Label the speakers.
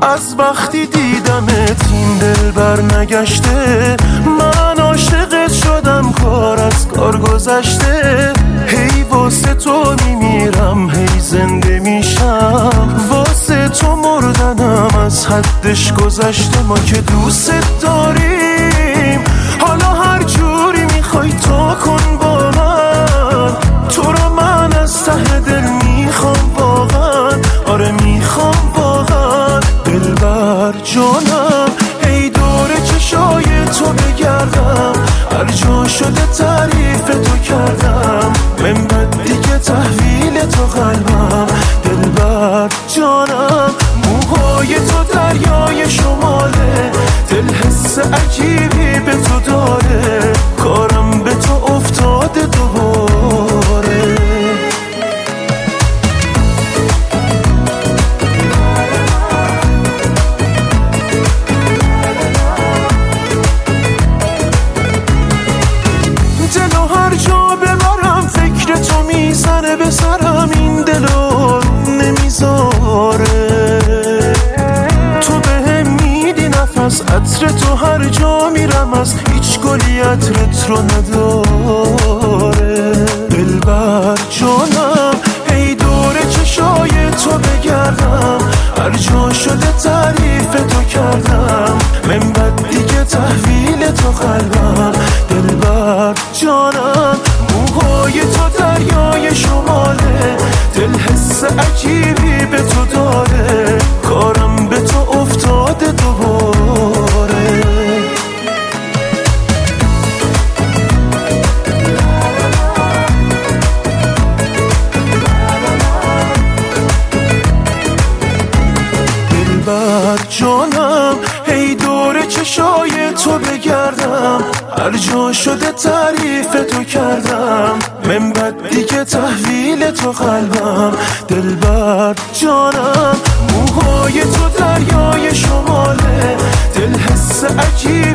Speaker 1: از وقتی دیدمت این دل بر نگشته، من عاشقت شدم کار از کار گذشته. هی واسه تو میمیرم هی زنده میشم، واسه تو مردنم از حدش گذشته. ما که دوست داریم حالا هر جوری میخوای تو کن با من، تو رو من از ته دل میخوام واقعا، آره میخوام واقعا. دلبر جانم ای دور چشای تو بگردم، هر جا شده تعریف تو کردم، من بعد دیگه تحویل تو قلبم. دلبر جانم موهای تو دریای شماله، دل حس عجیبی به تو داره، کارم به تو افتاده دوباره. دلو هر جا ببرم فکر تو میزنه به سرم، این دلو نمیذاره. تو بهم میدی نفس، عطر تو هر جا میرم از هیچ گلی عطرت رو نداره. دلبر جانم ای دور چشای تو بگردم، هر جا شده تعریف تو کردم، من بعد دیگه تحویل تو قلبم. دلبر جانم موهای تو دریای شماله، دل حس عجیبی به تو داره، کارم به تو افتاده دوباره. دلبر جانم ای دور چشای تو بگردم، هر جا شده تعریف تو کردم، من بعد دیگه تحویل تو قلبم. دلبر جانم موهای تو دریای شماله، دل حس عجیب